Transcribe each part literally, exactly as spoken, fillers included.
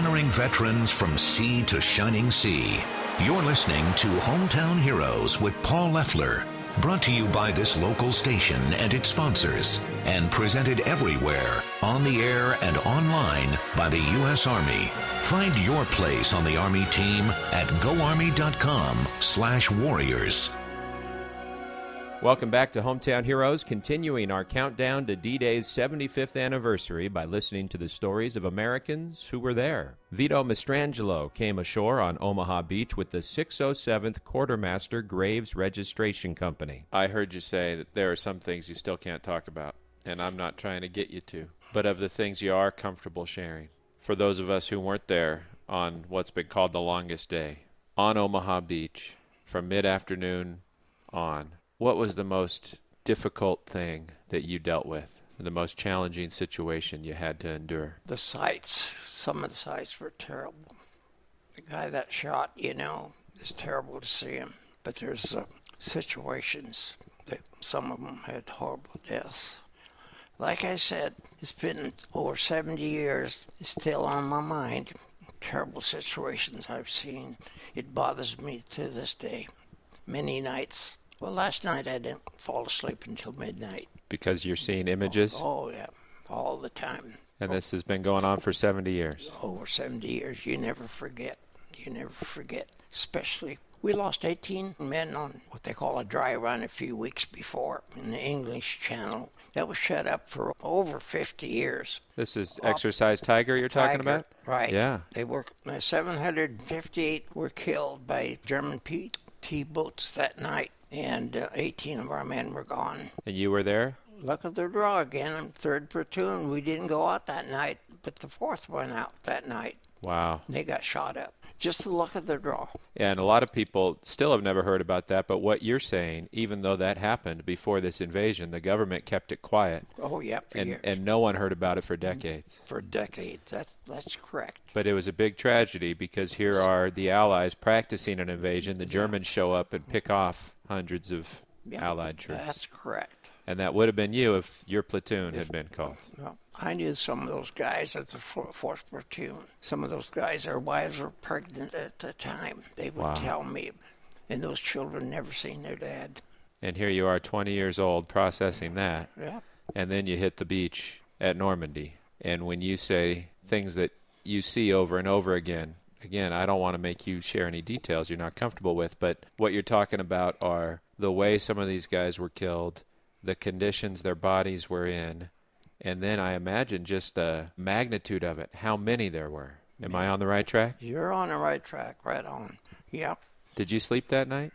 honoring veterans from sea to shining sea. You're listening to Hometown Heroes with Paul Leffler, brought to you by this local station and its sponsors, and presented everywhere, on the air and online by the U S Army. Find your place on the Army team at goarmy.com slash warriors. Welcome back to Hometown Heroes, continuing our countdown to D-Day's seventy-fifth anniversary by listening to the stories of Americans who were there. Vito Mastrangelo came ashore on Omaha Beach with the six oh seventh Quartermaster Graves Registration Company. I heard you say that there are some things you still can't talk about, and I'm not trying to get you to, but of the things you are comfortable sharing. For those of us who weren't there on what's been called the longest day, on Omaha Beach, from mid-afternoon on, what was the most difficult thing that you dealt with, the most challenging situation you had to endure? The sights. Some of the sights were terrible. The guy that shot, you know, it's terrible to see him. But there's uh, situations that some of them had horrible deaths. Like I said, it's been over seventy years. It's still on my mind. Terrible situations I've seen. It bothers me to this day. Many nights. Well, last night I didn't fall asleep until midnight. Because you're seeing images? Oh, oh yeah, all the time. And this has been going on for seventy years? Over seventy years. You never forget. You never forget. Especially, we lost eighteen men on what they call a dry run a few weeks before in the English Channel. That was shut up for over fifty years. This is Exercise Tiger you're Tiger, talking about? Right. Yeah. They were, uh, seven hundred fifty-eight were killed by German P T boats that night. And uh, eighteen of our men were gone. And you were there? Luck of the draw again. I'm third platoon. We didn't go out that night, but the fourth went out that night. Wow. And they got shot up. Just the luck of the draw. And a lot of people still have never heard about that, but what you're saying, even though that happened before this invasion, the government kept it quiet. Oh, yeah, for and, years. And no one heard about it for decades. For decades. That's, that's correct. But it was a big tragedy because here are the Allies practicing an invasion. The Germans show up and pick off hundreds of yeah, Allied troops. That's correct. And that would have been you if your platoon if, had been called. Well, I knew some of those guys at the fourth platoon. Some of those guys, their wives were pregnant at the time. They would wow. tell me. And those children never seen their dad. And here you are twenty years old processing that. Yeah. And then you hit the beach at Normandy. And when you say things that you see over and over again, again, I don't want to make you share any details you're not comfortable with, but what you're talking about are the way some of these guys were killed, the conditions their bodies were in, and then I imagine just the magnitude of it, how many there were. Am yeah. I on the right track? You're on the right track, right on. Yep. Did you sleep that night?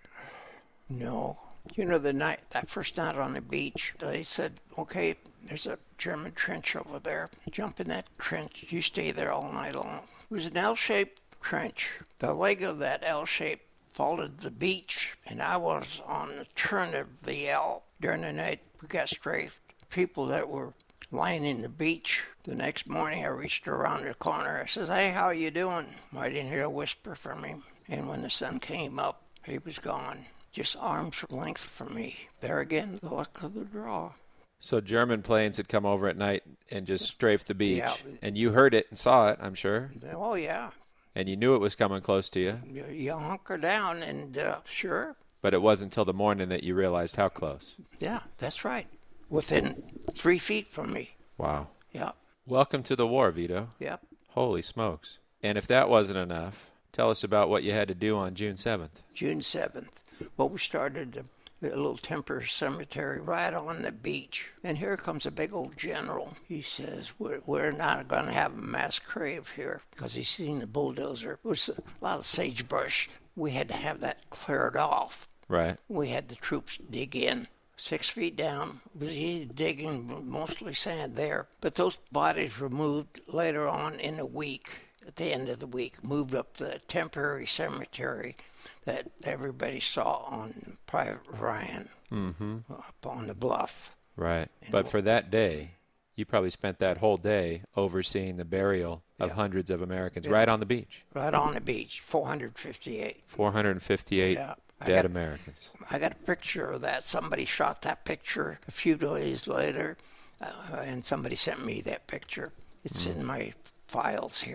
No. You know, the night, that first night on the beach, they said, okay, there's a German trench over there. Jump in that trench. You stay there all night long. It was an L-shaped trench. The leg of that L shape followed the beach, and I was on the turn of the L. During the night, we got strafed. People that were lying in the beach. The next morning, I reached around the corner. I says, hey, how you doing? I didn't hear a whisper from him. And when the sun came up, he was gone. Just arm's length from me. There again, the luck of the draw. So German planes had come over at night and just strafed the beach. Yeah. And you heard it and saw it, I'm sure. Oh, yeah. And you knew it was coming close to you. You, you hunker down and uh, sure. But it wasn't until the morning that you realized how close. Yeah, that's right. Within three feet from me. Wow. Yeah. Welcome to the war, Vito. Yep. Holy smokes. And if that wasn't enough, tell us about what you had to do on June seventh. June seventh. Well, we started a, a little temporary cemetery right on the beach. And here comes a big old general. He says, we're, we're not going to have a mass grave here because he's seen the bulldozer. It was a lot of sagebrush. We had to have that cleared off. Right. We had the troops dig in. Six feet down, was he digging mostly sand there. But those bodies were moved later on in the week, at the end of the week, moved up the temporary cemetery that everybody saw on Private Ryan mm-hmm. up on the bluff. Right. And but for that day, you probably spent that whole day overseeing the burial of yeah. hundreds of Americans yeah. right on the beach. Right on the beach, four hundred fifty-eight. four hundred fifty-eight yeah. dead got, Americans. I got a picture of that. Somebody shot that picture a few days later, uh, and somebody sent me that picture. It's mm. in my files here.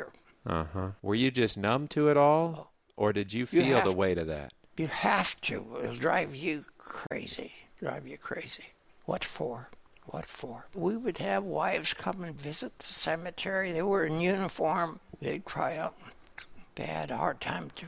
Uh-huh. Were you just numb to it all, or did you feel You have- the weight of that? You have to. It'll drive you crazy. Drive you crazy. What for? What for? We would have wives come and visit the cemetery. They were in uniform. They'd cry out. They had a hard time too.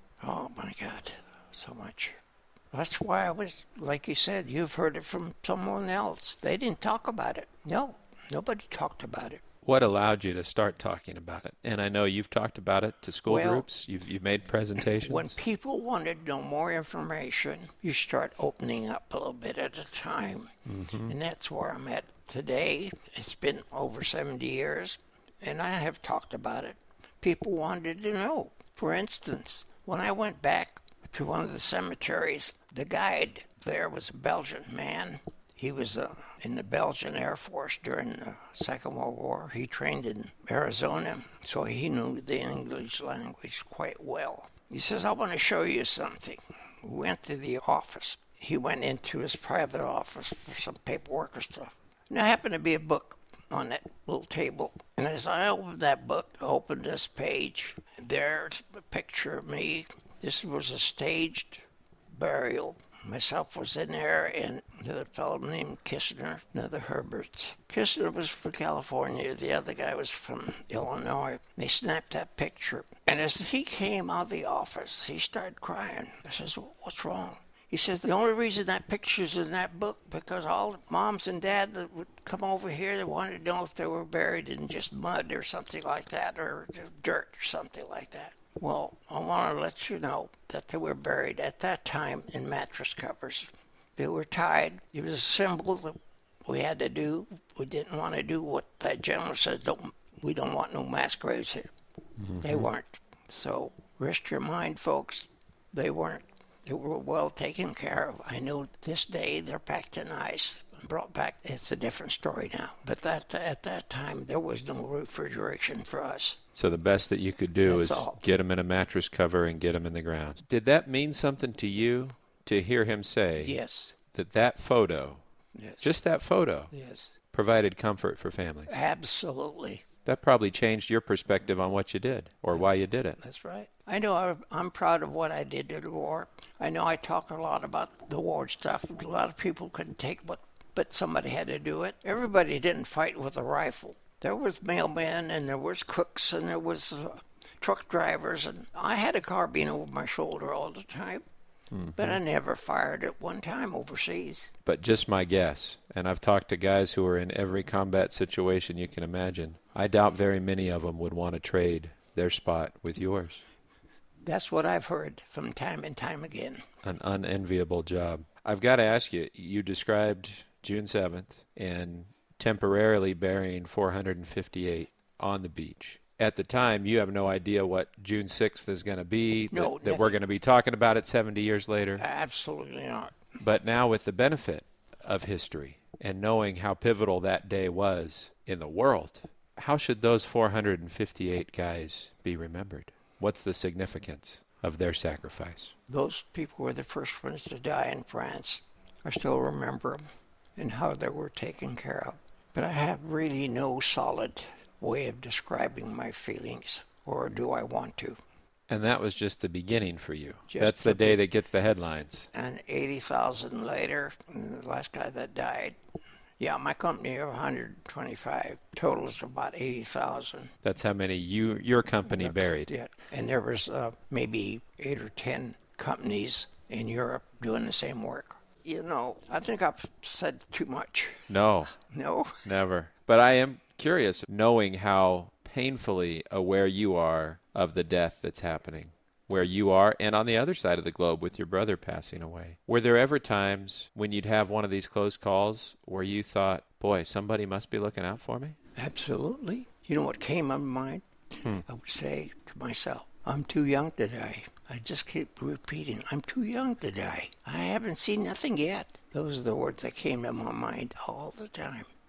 Oh my God, so much. That's why I was, like you said, you've heard it from someone else. They didn't talk about it. No, nobody talked about it. What allowed you to start talking about it? And I know you've talked about it to school Well, groups. You've, you've made presentations. When people wanted to know more information, you start opening up a little bit at a time. Mm-hmm. And that's where I'm at today. It's been over seventy years, and I have talked about it. People wanted to know. For instance, when I went back to one of the cemeteries, the guide there was a Belgian man. He was uh, in the Belgian Air Force during the Second World War. He trained in Arizona, so he knew the English language quite well. He says, I want to show you something. We went to the office. He went into his private office for some paperwork or stuff. And there happened to be a book on that little table. And as I opened that book, I opened this page, and there's a picture of me. This was a staged burial. Myself was in there, and another fellow named Kistner, another Herberts. Kistner was from California. The other guy was from Illinois. They snapped that picture. And as he came out of the office, he started crying. I says, well, what's wrong? He says, the only reason that picture's in that book, because all the moms and dad that would come over here, they wanted to know if they were buried in just mud or something like that, or dirt or something like that. Well, I want to let you know that they were buried at that time in mattress covers. They were tied. It was a symbol that we had to do. We didn't want to do what that gentleman said, don't, we don't want no mass graves here. Mm-hmm. They weren't. So rest your mind, folks. They weren't. They were well taken care of. I know this day they're packed in ice and brought back. It's a different story now. But that at that time, there was no refrigeration for us. So the best that you could do That's is all. get him in a mattress cover and get him in the ground. Did that mean something to you to hear him say Yes. that that photo, Yes. just that photo, Yes. provided comfort for families? Absolutely. That probably changed your perspective on what you did or why you did it. That's right. I know I- I'm proud of what I did to the war. I know I talk a lot about the war stuff. A lot of people couldn't take what, but somebody had to do it. Everybody didn't fight with a rifle. There was mailmen, and there was cooks, and there was uh, truck drivers, and I had a carbine over my shoulder all the time. Mm-hmm. But I never fired at one time overseas. But just my guess, and I've talked to guys who are in every combat situation you can imagine, I doubt very many of them would want to trade their spot with yours. That's what I've heard from time and time again. An unenviable job. I've got to ask you, you described June seventh and temporarily burying four hundred fifty-eight on the beach. At the time, you have no idea what June sixth is going to be, No, that, that we're going to be talking about it seventy years later. Absolutely not. But now with the benefit of history and knowing how pivotal that day was in the world, how should those four hundred fifty-eight guys be remembered? What's the significance of their sacrifice? Those people were the first ones to die in France. I still remember them and how they were taken care of. But I have really no solid way of describing my feelings, or do I want to? And that was just the beginning for you. Just That's the day be- that gets the headlines. And eighty thousand later, the last guy that died, yeah, my company of one hundred twenty-five, total is about eighty thousand. That's how many you your company buried. Yeah, and there was uh, maybe eight or ten companies in Europe doing the same work. You know, I think I've said too much. No, No? never. But I am curious, knowing how painfully aware you are of the death that's happening, where you are, and on the other side of the globe with your brother passing away. Were there ever times when you'd have one of these close calls where you thought, boy, somebody must be looking out for me? Absolutely. You know what came to mind? Hmm. I would say to myself, I'm too young to die. I just keep repeating, I'm too young to die. I haven't seen nothing yet. Those are the words that came to my mind all the time.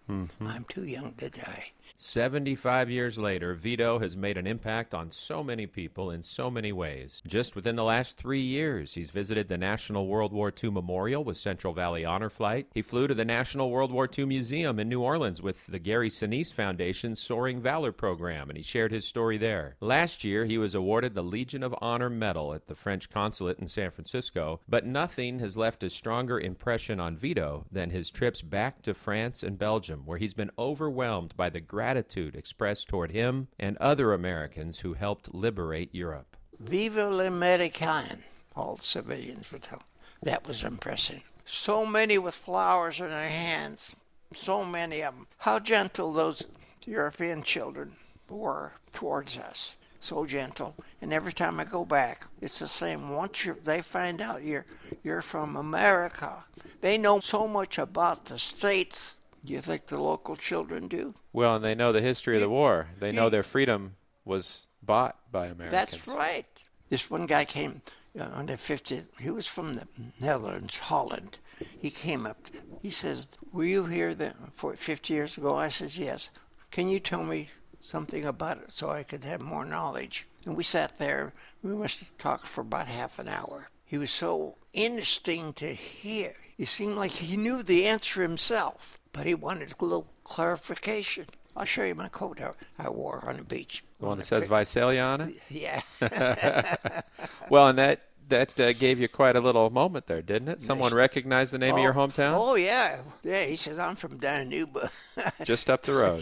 Mm-hmm. I'm too young to die. seventy-five years later, Vito has made an impact on so many people in so many ways. Just within the last three years, he's visited the National World War Two Memorial with Central Valley Honor Flight. He flew to the National World War Two Museum in New Orleans with the Gary Sinise Foundation's Soaring Valor program, and he shared his story there. Last year, he was awarded the Legion of Honor Medal at the French Consulate in San Francisco, but nothing has left a stronger impression on Vito than his trips back to France and Belgium, where he's been overwhelmed by the gratitude Gratitude expressed toward him and other Americans who helped liberate Europe. Vive l'Américain, all the civilians would tell. That was impressive. So many with flowers in their hands, so many of them. How gentle those European children were towards us. So gentle. And every time I go back, it's the same. Once you're, they find out you're you're from America, they know so much about the States. Do you think the local children do? Well, and they know the history of the war. They know their freedom was bought by Americans. That's right. This one guy came uh, on the fiftieth. He was from the Netherlands, Holland. He came up. He says, were you here then for fifty years ago? I says, yes. Can you tell me something about it so I could have more knowledge? And we sat there. We must have talked for about half an hour. He was so interesting to hear. It seemed like he knew the answer himself, but he wanted a little clarification. I'll show you my coat I, I wore on the beach. The one that says Visalia on it? Yeah. Well, and that that uh, gave you quite a little moment there, didn't it? Someone recognized the name oh, of your hometown? Oh, yeah. Yeah, he says, I'm from Dinuba. Just up the road.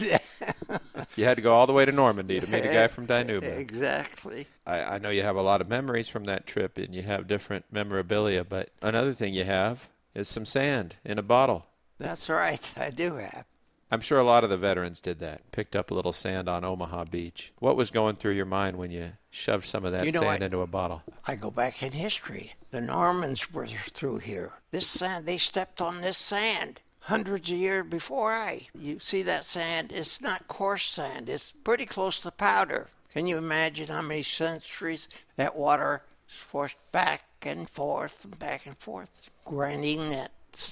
You had to go all the way to Normandy to meet a guy from Dinuba. Exactly. I, I know you have a lot of memories from that trip, and you have different memorabilia, but another thing you have is some sand in a bottle. That's right. I do have. I'm sure a lot of the veterans did that, picked up a little sand on Omaha Beach. What was going through your mind when you shoved some of that you know, sand I, into a bottle? I go back in history. The Normans were through here. This sand, they stepped on this sand hundreds of years before I. You see that sand? It's not coarse sand. It's pretty close to powder. Can you imagine how many centuries that water is forced back and forth and back and forth, grinding that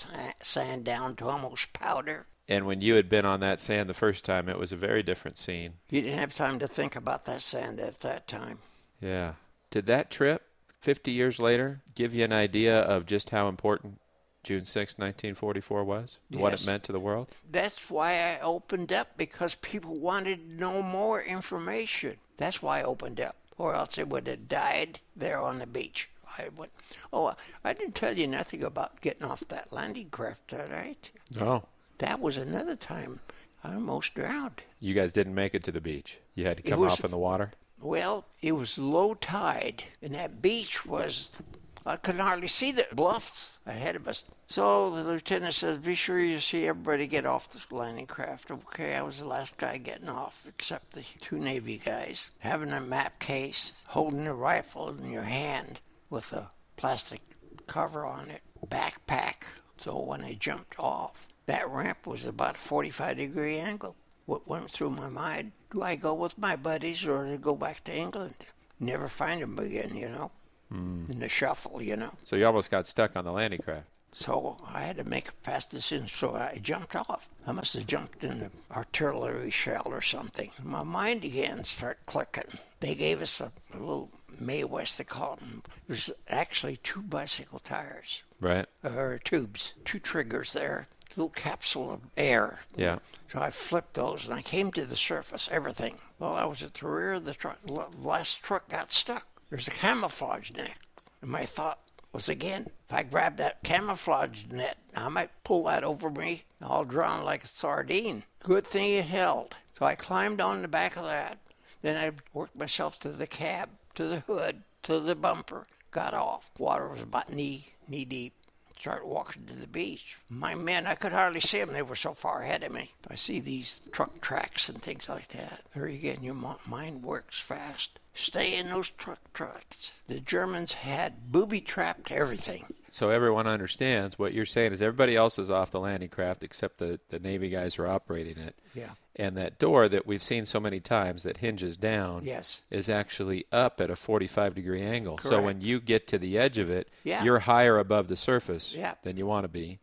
sand down to almost powder? And when you had been on that sand the first time, it was a very different scene. You didn't have time to think about that sand at that time. Yeah. Did that trip, fifty years later, give you an idea of just how important June sixth, nineteen forty-four was? Yes. What it meant to the world? That's why I opened up, because people wanted to know more information. That's why I opened up, or else they would have died there on the beach. I would. Oh, I didn't tell you nothing about getting off that landing craft, did I? No. That was another time I almost drowned. You guys didn't make it to the beach. You had to come was, off in the water? Well, it was low tide, and that beach was, I could hardly see the bluffs ahead of us. So the lieutenant says, be sure you see everybody get off this landing craft. Okay, I was the last guy getting off, except the two Navy guys, having a map case, holding a rifle in your hand with a plastic cover on it, backpack. So when I jumped off, that ramp was about a forty-five degree angle. What went through my mind, do I go with my buddies or do I go back to England? Never find them again, you know, mm. in the shuffle, you know. So you almost got stuck on the landing craft. So I had to make a fast decision, so I jumped off. I must have jumped in an artillery shell or something. My mind again started clicking. They gave us a, a little Mae West, they called them. It was actually two bicycle tires. Right. Or tubes, two triggers there. Little capsule of air. Yeah. So I flipped those, and I came to the surface, everything. Well, I was at the rear of the truck. The last truck got stuck. There's a camouflage net. And my thought was, again, if I grab that camouflage net, I might pull that over me, and I'll drown like a sardine. Good thing it held. So I climbed on the back of that. Then I worked myself to the cab, to the hood, to the bumper. Got off. Water was about knee, knee deep. Started walking to the beach. My men, I could hardly see them. They were so far ahead of me. I see these truck tracks and things like that. There again, your mind works fast. Stay in those truck tracks. The Germans had booby-trapped everything. So everyone understands what you're saying is everybody else is off the landing craft except the, the Navy guys are operating it. Yeah. And that door that we've seen so many times that hinges down yes. is actually up at a forty-five degree angle. Correct. So when you get to the edge of it, yeah. you're higher above the surface yeah. than you want to be. Yeah.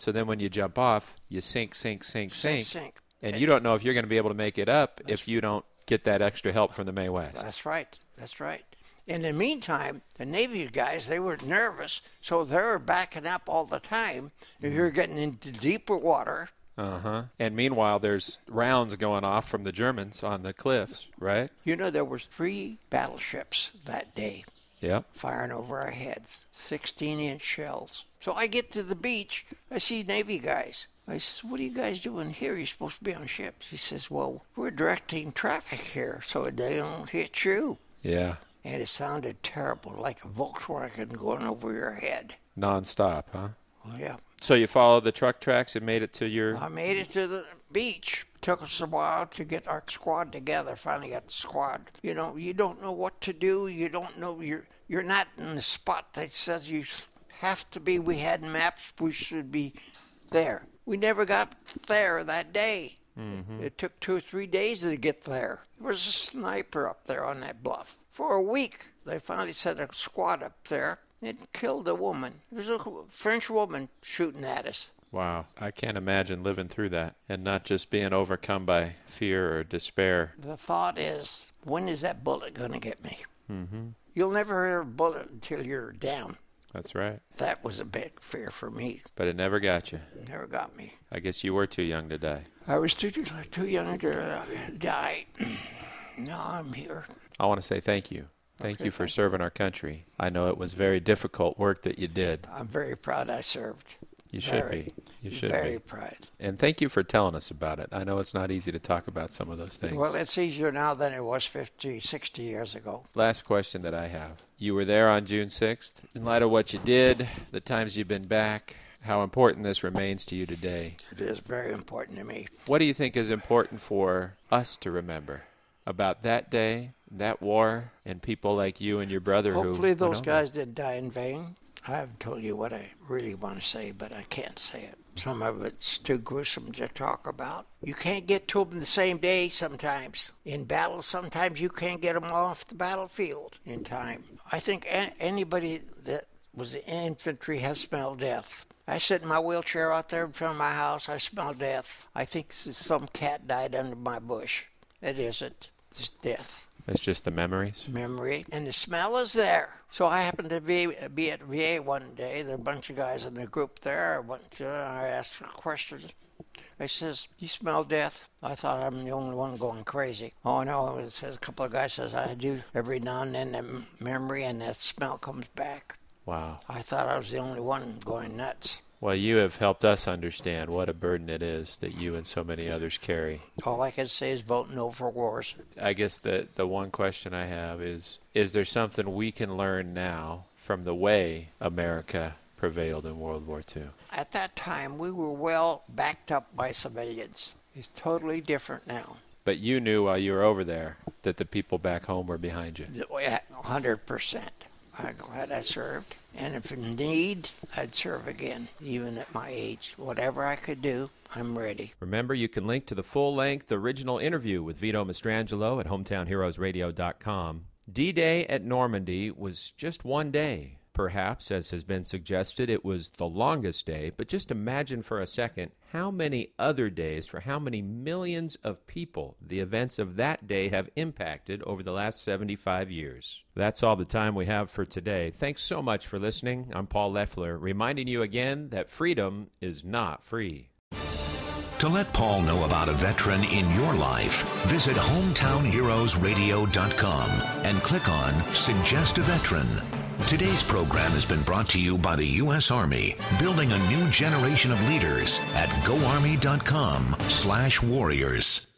So then when you jump off, you sink, sink, sink, sink. Sink, sink. And you don't know if you're going to be able to make it up if you don't get that extra help from the Mae West. That's right. That's right. In the meantime, the Navy guys, they were nervous, so they were backing up all the time. If you're getting into deeper water. Uh-huh. And meanwhile, there's rounds going off from the Germans on the cliffs, right? You know, there was three battleships that day. Yep. Firing over our heads, sixteen-inch shells. So I get to the beach, I see Navy guys. I says, what are you guys doing here? You're supposed to be on ships. He says, well, we're directing traffic here so they don't hit you. Yeah. And it sounded terrible, like a Volkswagen going over your head. Non-stop, huh? Oh, yeah. So you followed the truck tracks and made it to your... I made it to the beach. Took us a while to get our squad together. Finally got the squad. You know, you don't know what to do. You don't know. You're, you're not in the spot that says you have to be. We had maps. We should be there. We never got there that day. Mm-hmm. It took two or three days to get there. There was a sniper up there on that bluff. For a week, they finally sent a squad up there and killed a woman. There was a French woman shooting at us. Wow. I can't imagine living through that and not just being overcome by fear or despair. The thought is, when is that bullet going to get me? Mm-hmm. You'll never hear a bullet until you're down. That's right. That was a big fear for me. But it never got you. It never got me. I guess you were too young to die. I was too, too young to die. Now I'm here. I want to say thank you. Thank okay, you for thank serving you. our country. I know it was very difficult work that you did. I'm very proud I served. You should very, be. You should very be. proud. And thank you for telling us about it. I know it's not easy to talk about some of those things. Well, it's easier now than it was fifty, sixty years ago. Last question that I have. You were there on June sixth. In light of what you did, the times you've been back, how important this remains to you today. It is very important to me. What do you think is important for us to remember about that day, that war, and people like you and your brother who Hopefully those went guys didn't die in vain. I've told you what I really want to say, but I can't say it. Some of it's too gruesome to talk about. You can't get to them the same day sometimes. In battle, sometimes you can't get them off the battlefield in time. I think a- anybody that was in infantry has smelled death. I sit in my wheelchair out there in front of my house. I smell death. I think some cat died under my bush. It isn't. It's death. It's just the memories? Memory. And the smell is there. So I happened to be, be at V A one day. There were a bunch of guys in the group there. I went to, I asked questions. I says, you smell death? I thought I'm the only one going crazy. Oh, no. It says, a couple of guys says, I do every now and then, that memory and that smell comes back. Wow. I thought I was the only one going nuts. Well, you have helped us understand what a burden it is that you and so many others carry. All I can say is vote no for wars. I guess the, the one question I have is, is there something we can learn now from the way America prevailed in World War Two? At that time, we were well backed up by civilians. It's totally different now. But you knew while you were over there that the people back home were behind you. one hundred percent. I'm glad I served. And if in need, I'd serve again, even at my age. Whatever I could do, I'm ready. Remember, you can link to the full-length original interview with Vito Mastrangelo at hometown heroes radio dot com. D-Day at Normandy was just one day. Perhaps, as has been suggested, it was the longest day, but just imagine for a second how many other days for how many millions of people the events of that day have impacted over the last seventy-five years. That's all the time we have for today. Thanks so much for listening. I'm Paul Leffler, reminding you again that freedom is not free. To let Paul know about a veteran in your life, visit hometown heroes radio dot com and click on Suggest a Veteran. Today's program has been brought to you by the U S Army, building a new generation of leaders at go army dot com slash warriors.